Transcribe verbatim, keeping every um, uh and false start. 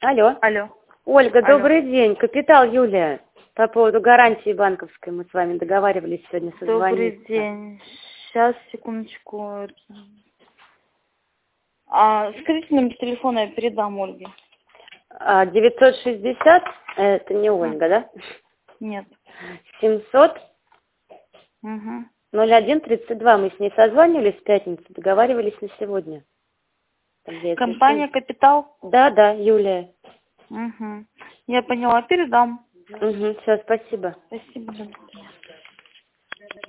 Алло. Алло. Ольга, Алло. добрый день. Капитал Юлия. По поводу гарантии банковской мы с вами договаривались сегодня созвониться. Добрый день. Сейчас, секундочку. А, скажите номер телефона, я передам Ольге. А, девятьсот шестьдесят, это не Ольга, да? Нет. семьсот Угу. ноль один тридцать два. Мы с ней созванивались в пятницу, договаривались на сегодня. Там, где я Компания совершенно- «Капитал». Да, да, Юлия. Угу. Я поняла, передам. Угу, все, спасибо. Спасибо.